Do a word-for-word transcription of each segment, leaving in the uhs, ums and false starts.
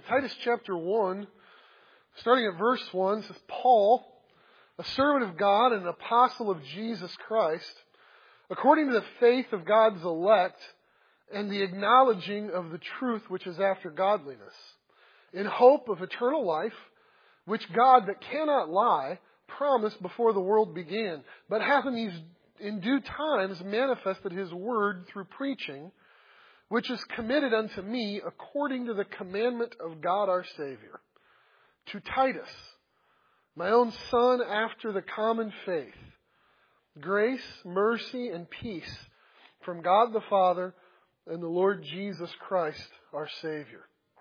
Titus chapter one, starting at verse one, says, Paul, a servant of God and an apostle of Jesus Christ, according to the faith of God's elect and the acknowledging of the truth which is after godliness, in hope of eternal life, which God that cannot lie promised before the world began, but hath in these in due times manifested His word through preaching, which is committed unto me according to the commandment of God our Savior, to Titus, my own son after the common faith, grace, mercy, and peace from God the Father and the Lord Jesus Christ our Savior.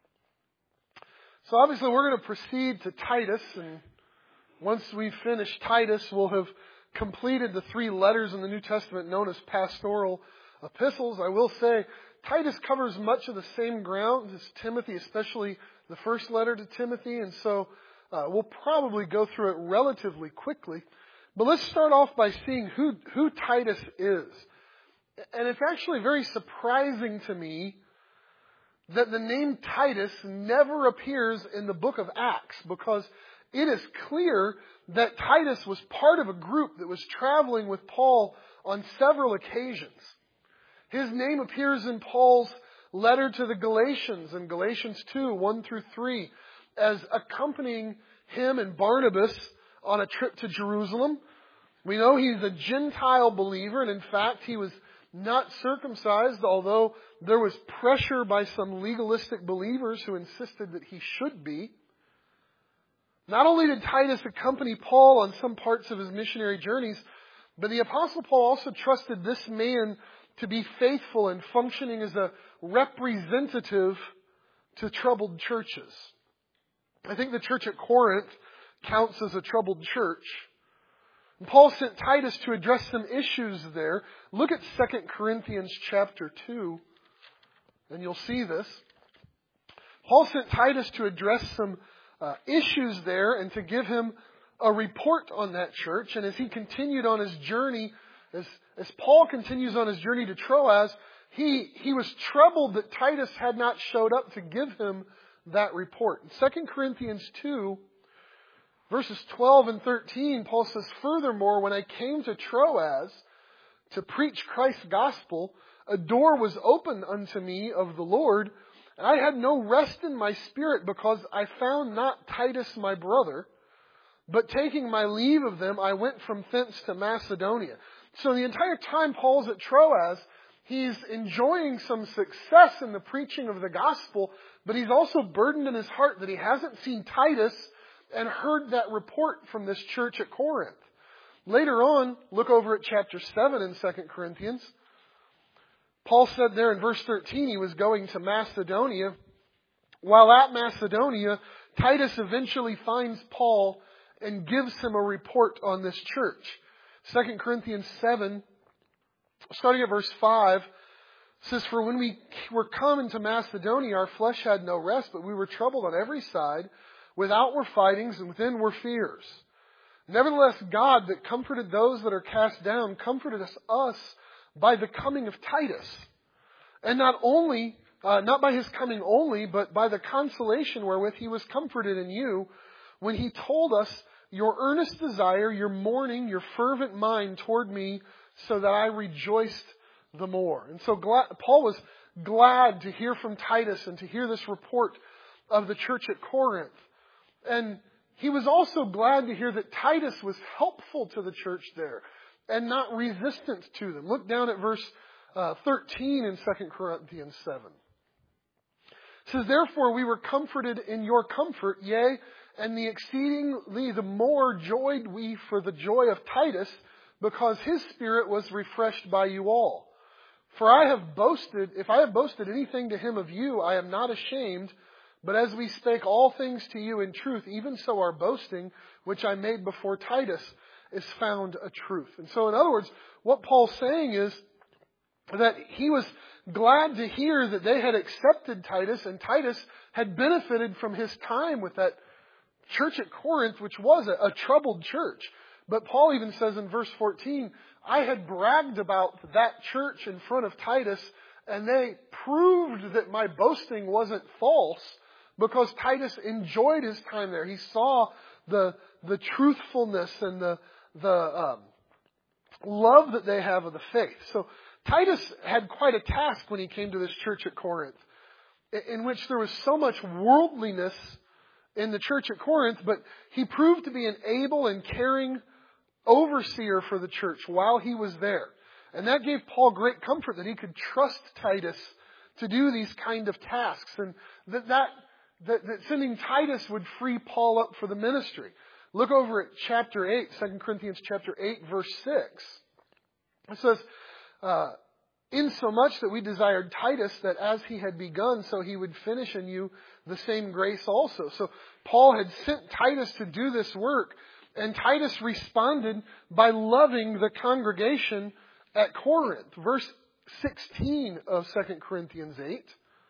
So obviously we're going to proceed to Titus, and once we finish Titus, we'll have completed the three letters in the New Testament known as pastoral epistles. I will say Titus covers much of the same ground as Timothy, especially the first letter to Timothy, and so uh, we'll probably go through it relatively quickly. But let's start off by seeing who, who Titus is. And it's actually very surprising to me that the name Titus never appears in the book of Acts, because it is clear that Titus was part of a group that was traveling with Paul on several occasions. His name appears in Paul's letter to the Galatians in Galatians two, one through three, as accompanying him and Barnabas on a trip to Jerusalem. We know he's a Gentile believer, and in fact he was not circumcised, although there was pressure by some legalistic believers who insisted that he should be. Not only did Titus accompany Paul on some parts of his missionary journeys, but the Apostle Paul also trusted this man to be faithful and functioning as a representative to troubled churches. I think the church at Corinth counts as a troubled church. And Paul sent Titus to address some issues there. Look at Second Corinthians chapter two, and you'll see this. Paul sent Titus to address some uh, issues there and to give him a report on that church. And as he continued on his journey, as, as Paul continues on his journey to Troas, he, he was troubled that Titus had not showed up to give him that report. In Second Corinthians two, verses twelve and thirteen, Paul says, furthermore, when I came to Troas to preach Christ's gospel, a door was opened unto me of the Lord, and I had no rest in my spirit, because I found not Titus my brother, but taking my leave of them, I went from thence to Macedonia. So the entire time Paul's at Troas, he's enjoying some success in the preaching of the gospel, but he's also burdened in his heart that he hasn't seen Titus and heard that report from this church at Corinth. Later on, look over at chapter seven in Second Corinthians. Paul said there in verse thirteen he was going to Macedonia. While at Macedonia, Titus eventually finds Paul and gives him a report on this church. Second Corinthians seven, starting at verse five, says, for when we were come into Macedonia, our flesh had no rest, but we were troubled on every side. Without were fightings, and within were fears. Nevertheless, God that comforted those that are cast down, comforted us, us by the coming of Titus. And not only, uh, not by his coming only, but by the consolation wherewith he was comforted in you, when he told us your earnest desire, your mourning, your fervent mind toward me, so that I rejoiced the more. And so glad, Paul was glad to hear from Titus and to hear this report of the church at Corinth. And he was also glad to hear that Titus was helpful to the church there and not resistant to them. Look down at verse uh, thirteen in Second Corinthians seven. It says, therefore we were comforted in your comfort, yea, and the exceedingly the more joyed we for the joy of Titus, because his spirit was refreshed by you all. For I have boasted, if I have boasted anything to him of you, I am not ashamed, but as we spake all things to you in truth, even so our boasting, which I made before Titus, is found a truth. And so in other words, what Paul's saying is that he was glad to hear that they had accepted Titus, and Titus had benefited from his time with that church at Corinth, which was a, a troubled church. But Paul even says in verse fourteen, I had bragged about that church in front of Titus, and they proved that my boasting wasn't false because Titus enjoyed his time there. He saw the the truthfulness and the the um, love that they have of the faith. So Titus had quite a task when he came to this church at Corinth, in which there was so much worldliness in the church at Corinth, but he proved to be an able and caring overseer for the church while he was there. And that gave Paul great comfort that he could trust Titus to do these kind of tasks, and that that, that, that sending Titus would free Paul up for the ministry. Look over at chapter eight, Second Corinthians chapter eight, verse six. It says, uh, insomuch that we desired Titus that as he had begun, so he would finish in you the same grace also. So Paul had sent Titus to do this work, and Titus responded by loving the congregation at Corinth. Verse sixteen of Second Corinthians eight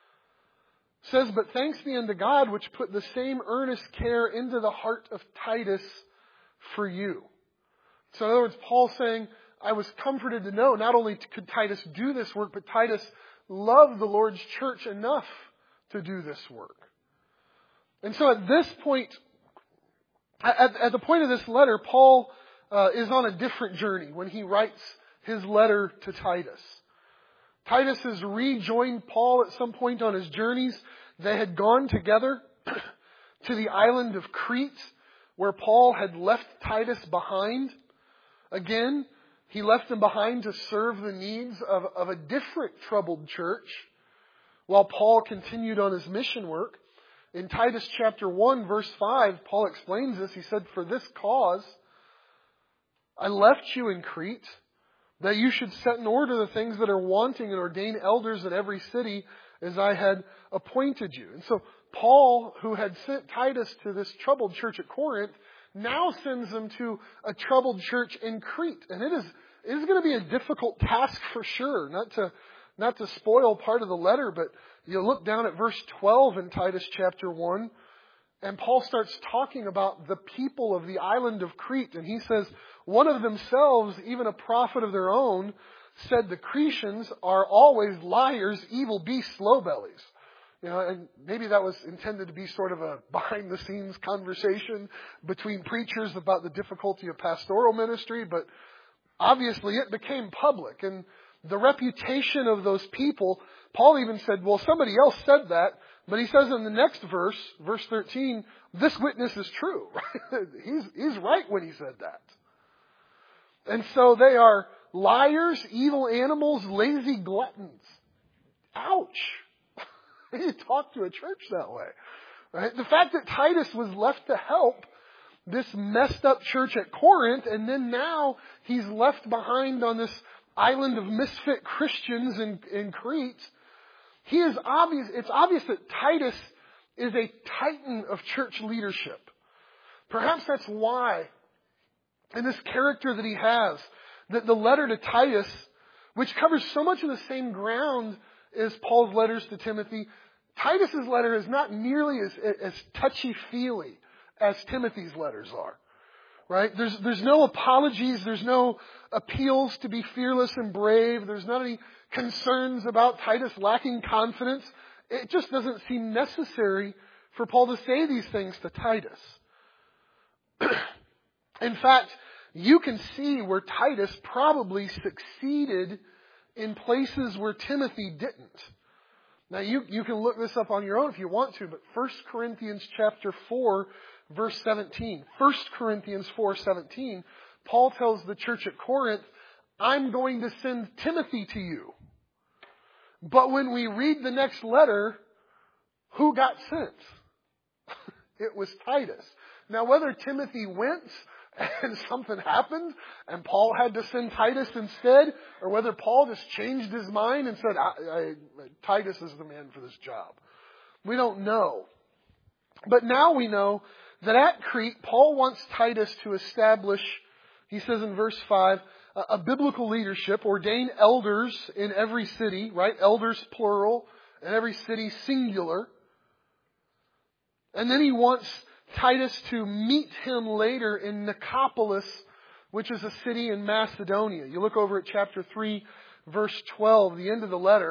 says, but thanks be unto God, which put the same earnest care into the heart of Titus for you. So in other words, Paul's saying, I was comforted to know not only could Titus do this work, but Titus loved the Lord's church enough to do this work. And so at this point, at, at the point of this letter, Paul uh, is on a different journey when he writes his letter to Titus. Titus has rejoined Paul at some point on his journeys. They had gone together to the island of Crete, where Paul had left Titus behind. Again, he left him behind to serve the needs of, of a different troubled church, while Paul continued on his mission work. In Titus chapter one, verse five, Paul explains this. He said, for this cause I left you in Crete, that you should set in order the things that are wanting and ordain elders in every city as I had appointed you. And so Paul, who had sent Titus to this troubled church at Corinth, now sends him to a troubled church in Crete. And it is, it is going to be a difficult task for sure. Not to, not to spoil part of the letter, but you look down at verse twelve in Titus chapter one, and Paul starts talking about the people of the island of Crete. And he says, one of themselves, even a prophet of their own, said the Cretians are always liars, evil beasts, slow bellies. You know, and maybe that was intended to be sort of a behind-the-scenes conversation between preachers about the difficulty of pastoral ministry, but obviously it became public. And the reputation of those people, Paul even said, well, somebody else said that, but he says in the next verse, verse thirteen, this witness is true. he's, he's right when he said that. And so they are liars, evil animals, lazy gluttons. Ouch. You talk to a church that way. Right? The fact that Titus was left to help this messed up church at Corinth, and then now he's left behind on this island of misfit Christians in, in Crete, he is obvious, it's obvious that Titus is a titan of church leadership. Perhaps that's why, in this character that he has, that the letter to Titus, which covers so much of the same ground as Paul's letters to Timothy, Titus's letter is not nearly as, as touchy-feely as Timothy's letters are. Right? There's, there's no apologies. There's no appeals to be fearless and brave. There's not any concerns about Titus lacking confidence. It just doesn't seem necessary for Paul to say these things to Titus. In fact, you can see where Titus probably succeeded in places where Timothy didn't. Now, you, you can look this up on your own if you want to, but First Corinthians chapter four, verse seventeen. First Corinthians four seventeen, Paul tells the church at Corinth, I'm going to send Timothy to you. But when we read the next letter, who got sent? It was Titus. Now, whether Timothy went and something happened and Paul had to send Titus instead, or whether Paul just changed his mind and said, I, I, Titus is the man for this job, we don't know. But now we know that at Crete, Paul wants Titus to establish, he says in verse five, a, a biblical leadership, ordain elders in every city, right? Elders plural, and every city singular. And then he wants Titus to meet him later in Nicopolis, which is a city in Macedonia. You look over at chapter three, verse twelve, the end of the letter.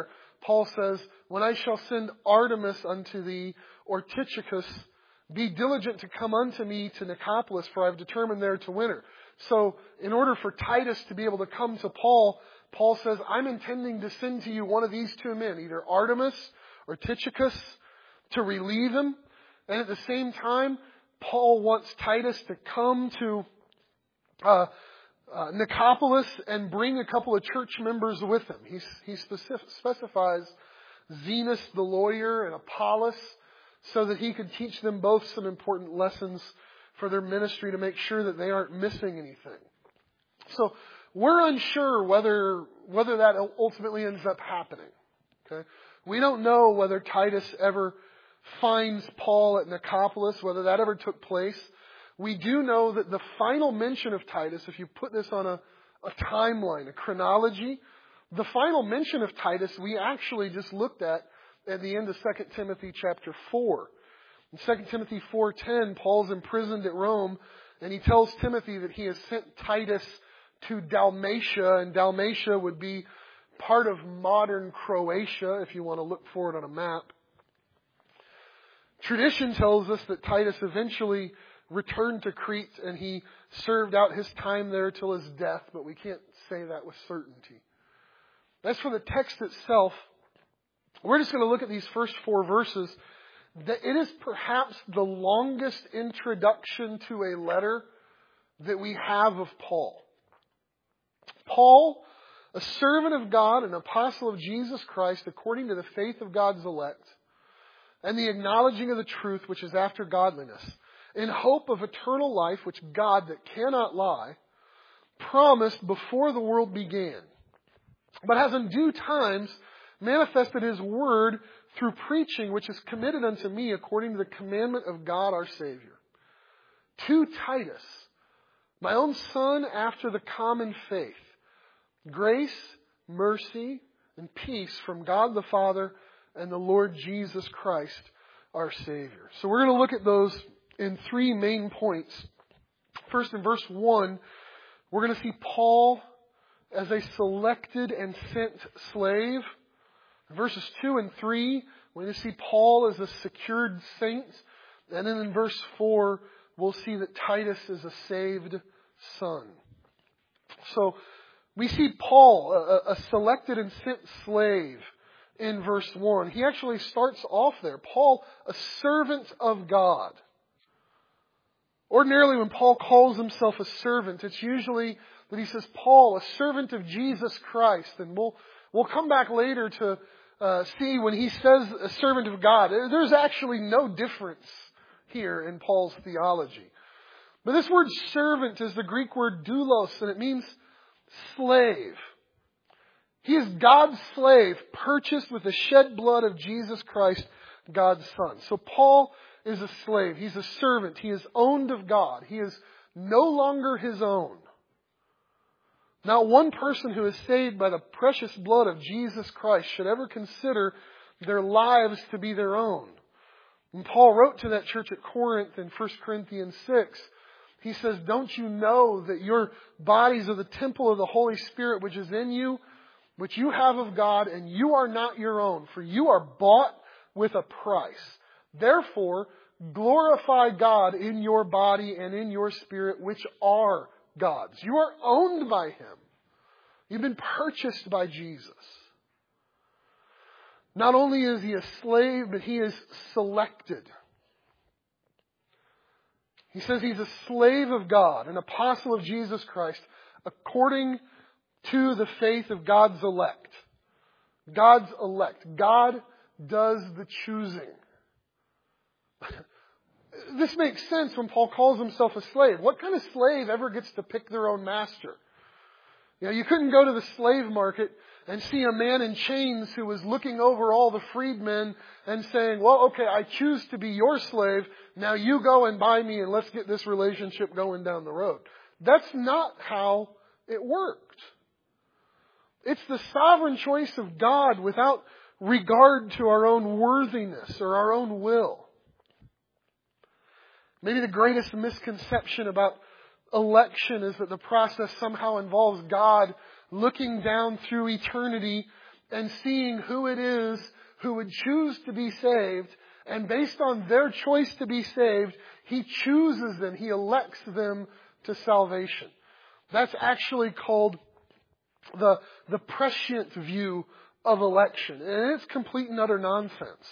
Paul says, when I shall send Artemis unto thee, or Tychicus, be diligent to come unto me to Nicopolis, for I have determined there to winter. So, in order for Titus to be able to come to Paul, Paul says, I'm intending to send to you one of these two men, either Artemis or Tychicus, to relieve him. And at the same time, Paul wants Titus to come to uh, uh, Nicopolis and bring a couple of church members with him. He, he specific, specifies Zenas the lawyer and Apollos, so that he could teach them both some important lessons for their ministry to make sure that they aren't missing anything. So we're unsure whether whether that ultimately ends up happening. Okay, we don't know whether Titus ever finds Paul at Nicopolis, whether that ever took place. We do know that the final mention of Titus, if you put this on a, a timeline, a chronology, the final mention of Titus we actually just looked at at the end of Second Timothy chapter four. In Second Timothy four ten, Paul's imprisoned at Rome, and he tells Timothy that he has sent Titus to Dalmatia, and Dalmatia would be part of modern Croatia, if you want to look for it on a map. Tradition tells us that Titus eventually returned to Crete, and he served out his time there till his death, but we can't say that with certainty. As for the text itself, we're just going to look at these first four verses. It is perhaps the longest introduction to a letter that we have of Paul. Paul, a servant of God, an apostle of Jesus Christ, according to the faith of God's elect, and the acknowledging of the truth which is after godliness, in hope of eternal life, which God, that cannot lie, promised before the world began, but has in due times manifested His word through preaching, which is committed unto me according to the commandment of God our Savior. To Titus, my own son after the common faith, grace, mercy, and peace from God the Father and the Lord Jesus Christ our Savior. So we're going to look at those in three main points. First, in verse one, we're going to see Paul as a selected and sent slave. Verses two and three, we're going to see Paul as a secured saint. And then in verse four, we'll see that Titus is a saved son. So we see Paul, a, a selected and sent slave, in verse one. He actually starts off there. Paul, a servant of God. Ordinarily, when Paul calls himself a servant, it's usually that he says, Paul, a servant of Jesus Christ. And we'll, we'll come back later to Uh, see, when he says a servant of God, there's actually no difference here in Paul's theology. But this word servant is the Greek word doulos, and it means slave. He is God's slave, purchased with the shed blood of Jesus Christ, God's Son. So Paul is a slave. He's a servant. He is owned of God. He is no longer his own. Not one person who is saved by the precious blood of Jesus Christ should ever consider their lives to be their own. When Paul wrote to that church at Corinth in First Corinthians six, he says, don't you know that your bodies are the temple of the Holy Spirit which is in you, which you have of God, and you are not your own, for you are bought with a price. Therefore, glorify God in your body and in your spirit, which are God's. You are owned by Him. You've been purchased by Jesus. Not only is He a slave, but He is selected. He says He's a slave of God, an apostle of Jesus Christ, according to the faith of God's elect. God's elect. God does the choosing. This makes sense when Paul calls himself a slave. What kind of slave ever gets to pick their own master? You know, you couldn't go to the slave market and see a man in chains who was looking over all the freedmen and saying, well, okay, I choose to be your slave. Now you go and buy me and let's get this relationship going down the road. That's not how it worked. It's the sovereign choice of God without regard to our own worthiness or our own will. Maybe the greatest misconception about election is that the process somehow involves God looking down through eternity and seeing who it is who would choose to be saved. And based on their choice to be saved, He chooses them. He elects them to salvation. That's actually called the, the prescient view of election. And it's complete and utter nonsense.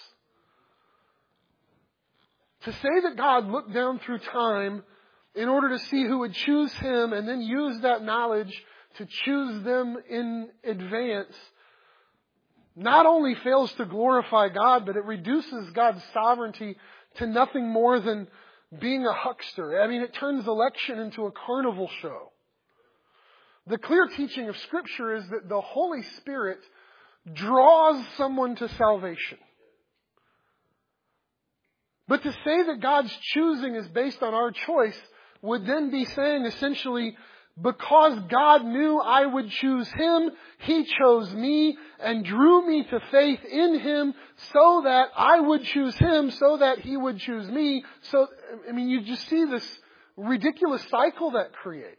To say that God looked down through time in order to see who would choose Him and then use that knowledge to choose them in advance not only fails to glorify God, but it reduces God's sovereignty to nothing more than being a huckster. I mean, it turns election into a carnival show. The clear teaching of Scripture is that the Holy Spirit draws someone to salvation. But to say that God's choosing is based on our choice would then be saying essentially, because God knew I would choose Him, He chose me and drew me to faith in Him so that I would choose Him, so that He would choose me. So, I mean, you just see this ridiculous cycle that creates.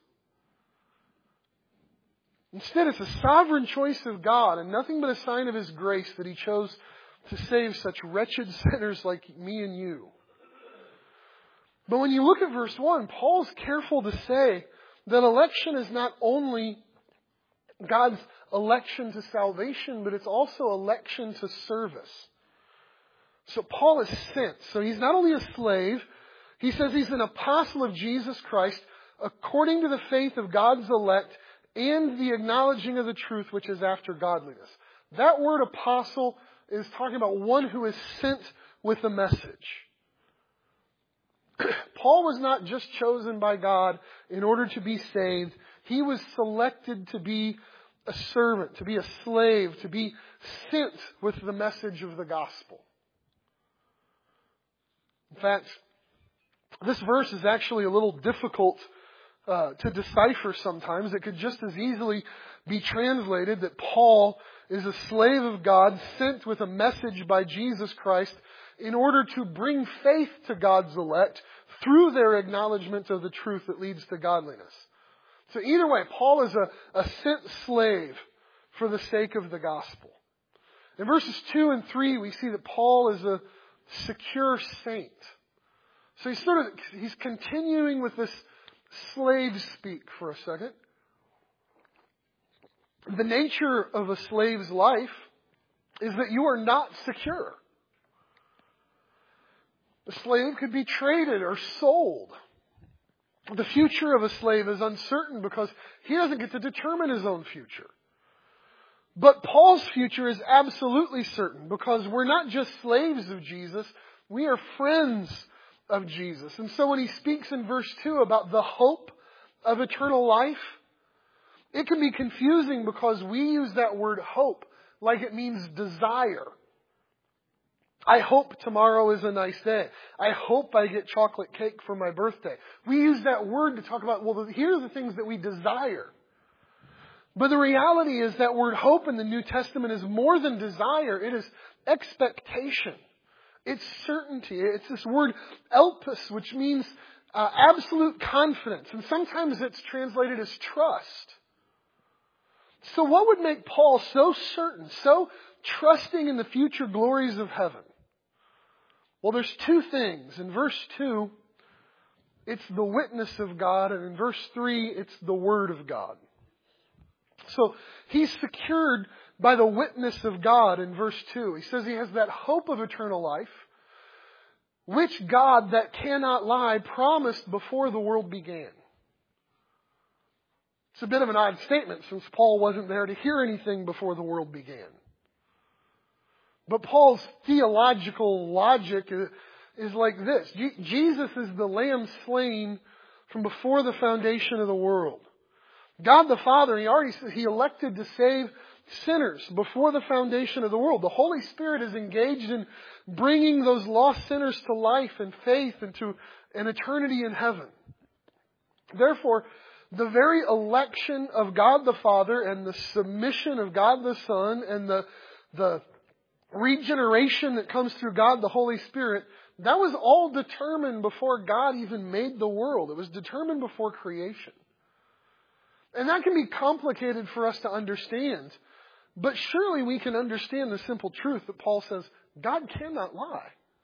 Instead, it's a sovereign choice of God and nothing but a sign of His grace that He chose to save such wretched sinners like me and you. But when you look at verse one, Paul's careful to say that election is not only God's election to salvation, but it's also election to service. So Paul is sent. So he's not only a slave, he says he's an apostle of Jesus Christ according to the faith of God's elect and the acknowledging of the truth which is after godliness. That word apostle is talking about one who is sent with a message. Paul was not just chosen by God in order to be saved. He was selected to be a servant, to be a slave, to be sent with the message of the gospel. In fact, this verse is actually a little difficult uh, to decipher sometimes. It could just as easily be translated that Paul is a slave of God sent with a message by Jesus Christ in order to bring faith to God's elect through their acknowledgement of the truth that leads to godliness. So either way, Paul is a, a sent slave for the sake of the gospel. In verses two and three, we see that Paul is a secure saint. So he's sort of, he's continuing with this slave speak for a second. The nature of a slave's life is that you are not secure. A slave could be traded or sold. The future of a slave is uncertain because he doesn't get to determine his own future. But Paul's future is absolutely certain because we're not just slaves of Jesus, we are friends of Jesus. And so when he speaks in verse two about the hope of eternal life, it can be confusing because we use that word hope like it means desire. I hope tomorrow is a nice day. I hope I get chocolate cake for my birthday. We use that word to talk about, well, here are the things that we desire. But the reality is that word hope in the New Testament is more than desire. It is expectation. It's certainty. It's this word elpis, which means uh, absolute confidence. And sometimes it's translated as trust. So what would make Paul so certain, so trusting in the future glories of heaven? Well, there's two things. In verse two, it's the witness of God. And in verse three, it's the Word of God. So he's secured by the witness of God in verse two. He says he has that hope of eternal life, which God that cannot lie promised before the world began. It's a bit of an odd statement since Paul wasn't there to hear anything before the world began. But Paul's theological logic is, is like this. Je- Jesus is the Lamb slain from before the foundation of the world. God the Father, He already said He elected to save sinners before the foundation of the world. The Holy Spirit is engaged in bringing those lost sinners to life and faith and to an eternity in heaven. Therefore, the very election of God the Father and the submission of God the Son and the, the regeneration that comes through God the Holy Spirit, that was all determined before God even made the world. It was determined before creation. And that can be complicated for us to understand But surely we can understand the simple truth that Paul says, God cannot lie.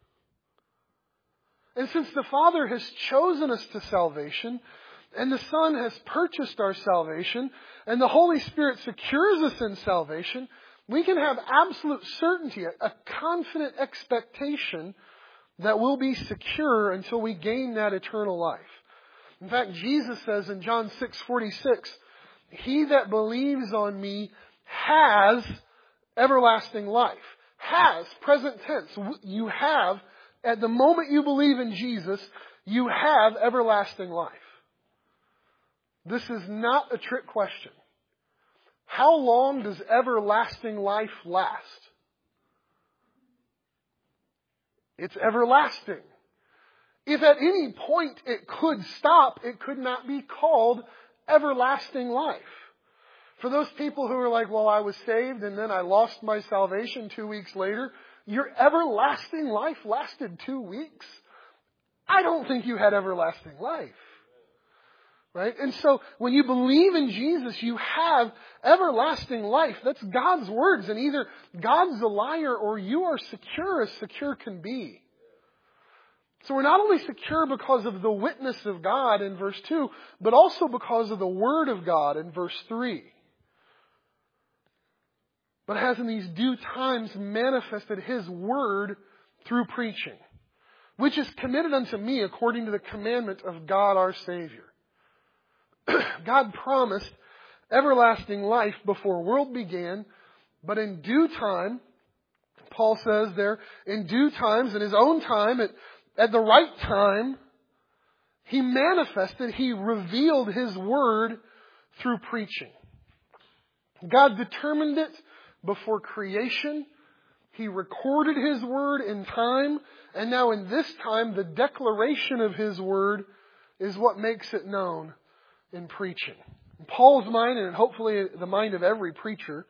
And since the Father has chosen us to salvation, and the Son has purchased our salvation, and the Holy Spirit secures us in salvation, we can have absolute certainty, a confident expectation that we'll be secure until we gain that eternal life. In fact, Jesus says in John six forty-six, he that believes on me has everlasting life. Has, present tense. You have, at the moment you believe in Jesus, you have everlasting life. This is not a trick question. How long does everlasting life last? It's everlasting. If at any point it could stop, it could not be called everlasting life. For those people who are like, well, I was saved and then I lost my salvation two weeks later, your everlasting life lasted two weeks? I don't think you had everlasting life. Right? And so when you believe in Jesus, you have everlasting life. That's God's words. And either God's a liar or you are secure as secure can be. So we're not only secure because of the witness of God in verse two, but also because of the Word of God in verse three. But has in these due times manifested His Word through preaching, which is committed unto me according to the commandment of God our Savior. God promised everlasting life before world began, but in due time, Paul says there, in due times, in His own time, at, at the right time, He manifested, He revealed His Word through preaching. God determined it before creation. He recorded His Word in time, and now in this time, the declaration of His Word is what makes it known in preaching. In Paul's mind, and hopefully the mind of every preacher,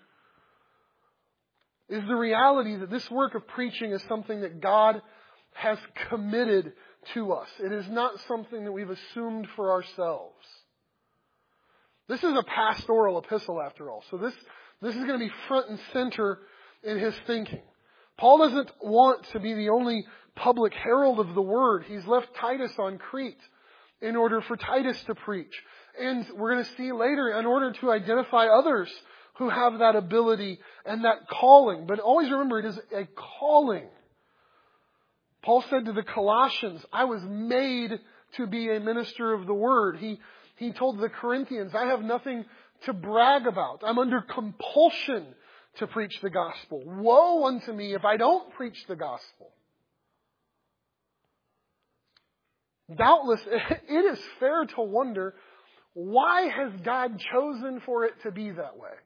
is the reality that this work of preaching is something that God has committed to us. It is not something that we've assumed for ourselves. This is a pastoral epistle after all. So this, this is going to be front and center in his thinking. Paul doesn't want to be the only public herald of the Word. He's left Titus on Crete in order for Titus to preach. And we're going to see later, in order to identify others who have that ability and that calling. But always remember, it is a calling. Paul said to the Colossians, I was made to be a minister of the Word. He, he told the Corinthians, I have nothing to brag about. I'm under compulsion to preach the gospel. Woe unto me if I don't preach the gospel. Doubtless, it is fair to wonder, why has God chosen for it to be that way?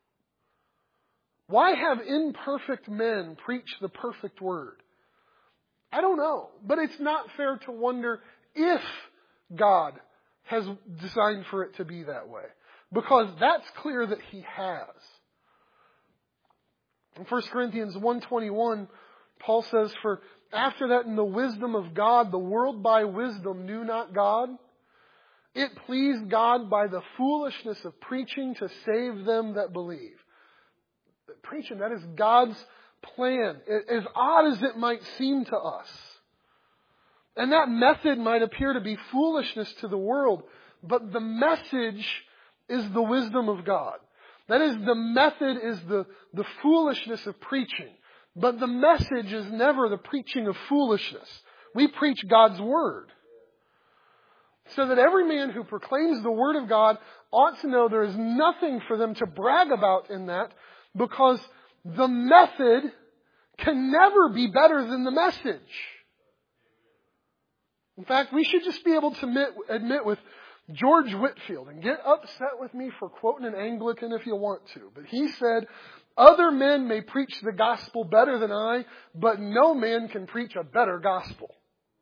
Why have imperfect men preach the perfect word? I don't know. But it's not fair to wonder if God has designed for it to be that way. Because that's clear that He has. In First Corinthians one twenty-one, Paul says, For after that in the wisdom of God, the world by wisdom knew not God. It pleased God by the foolishness of preaching to save them that believe. Preaching, that is God's plan. As odd as it might seem to us. And that method might appear to be foolishness to the world. But the message is the wisdom of God. That is, the method is the, the foolishness of preaching. But the message is never the preaching of foolishness. We preach God's Word. So that every man who proclaims the Word of God ought to know there is nothing for them to brag about in that, because the method can never be better than the message. In fact, we should just be able to admit, admit with George Whitefield, and get upset with me for quoting an Anglican if you want to, but he said, other men may preach the gospel better than I, but no man can preach a better gospel.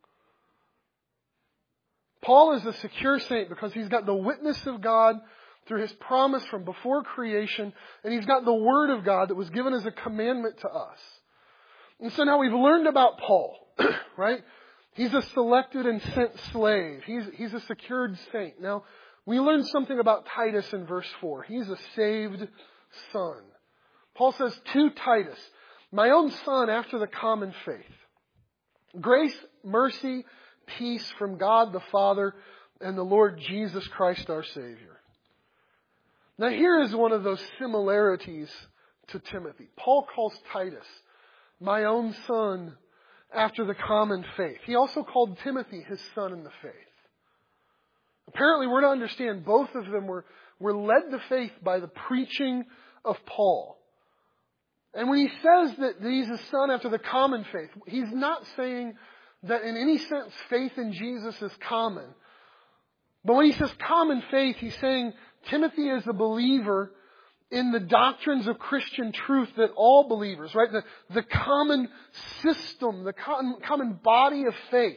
Paul is a secure saint because he's got the witness of God through His promise from before creation, and he's got the Word of God that was given as a commandment to us. And so now we've learned about Paul, right? He's a selected and sent slave. He's, he's a secured saint. Now, we learned something about Titus in verse four. He's a saved son. Paul says to Titus, my own son after the common faith. Grace, mercy, peace from God the Father and the Lord Jesus Christ our Savior. Now here is one of those similarities to Timothy. Paul calls Titus my own son after the common faith. He also called Timothy his son in the faith. Apparently we're to understand both of them were, were led to faith by the preaching of Paul. And when he says that he's a son after the common faith, he's not saying that in any sense faith in Jesus is common. But when he says common faith, he's saying Timothy is a believer in the doctrines of Christian truth that all believers, right? The, the common system, the common, common body of faith.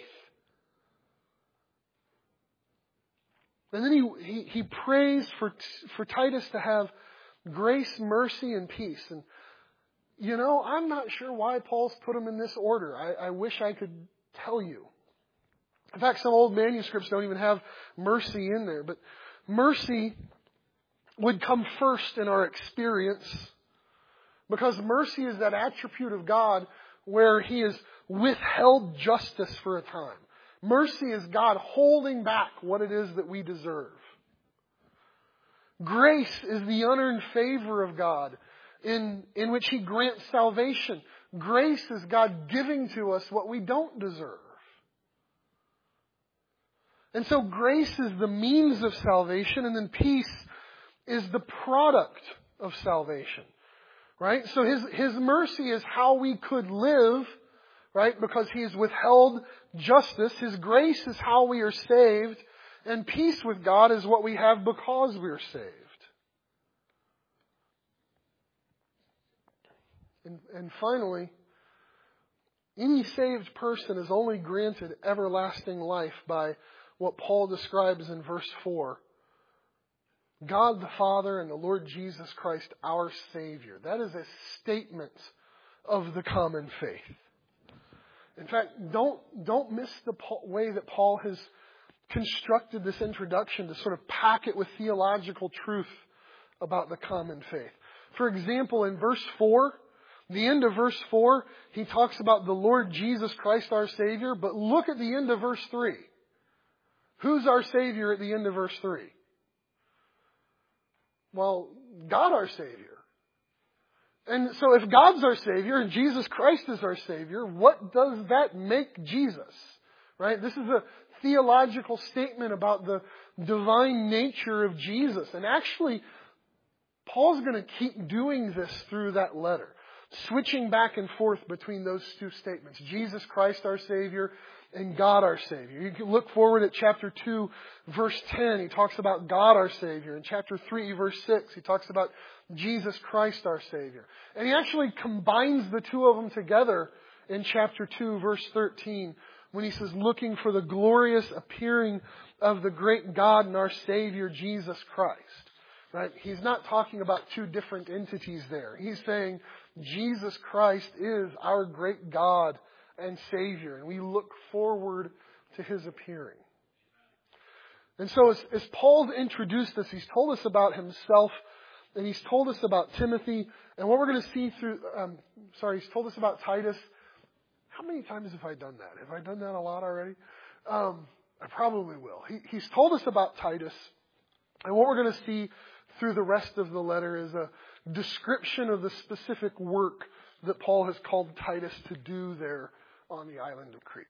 And then he, he, he prays for, for Titus to have grace, mercy, and peace. And, you know, I'm not sure why Paul's put them in this order. I, I wish I could tell you. In fact, some old manuscripts don't even have mercy in there. But mercy would come first in our experience, because mercy is that attribute of God where He has withheld justice for a time. Mercy is God holding back what it is that we deserve. Grace is the unearned favor of God in, in which He grants salvation. Grace is God giving to us what we don't deserve. And so grace is the means of salvation, and then peace is the product of salvation. Right? So His, His mercy is how we could live, right? Because He has withheld justice. His grace is how we are saved. And peace with God is what we have because we are saved. And, and finally, any saved person is only granted everlasting life by what Paul describes in verse four. God the Father and the Lord Jesus Christ, our Savior. That is a statement of the common faith. In fact, don't, don't miss the way that Paul has constructed this introduction to sort of pack it with theological truth about the common faith. For example, in verse four, the end of verse four, he talks about the Lord Jesus Christ, our Savior. But look at the end of verse three. Who's our Savior at the end of verse three? Well, God our Savior. And so if God's our Savior and Jesus Christ is our Savior, what does that make Jesus? Right? This is a theological statement about the divine nature of Jesus. And actually, Paul's going to keep doing this through that letter, switching back and forth between those two statements. Jesus Christ our Savior and God our Savior. You can look forward at chapter two, verse ten. He talks about God our Savior. In chapter three, verse six, he talks about Jesus Christ our Savior. And he actually combines the two of them together in chapter two, verse thirteen, when he says, looking for the glorious appearing of the great God and our Savior, Jesus Christ. Right? He's not talking about two different entities there. He's saying Jesus Christ is our great God and Savior, and we look forward to His appearing. And so as, as Paul's introduced us, he's told us about himself, and he's told us about Timothy, and what we're going to see through, um, sorry, he's told us about Titus. How many times have I done that? Have I done that a lot already? Um, I probably will. He, he's told us about Titus, and what we're going to see through the rest of the letter is a description of the specific work that Paul has called Titus to do there on the island of Crete.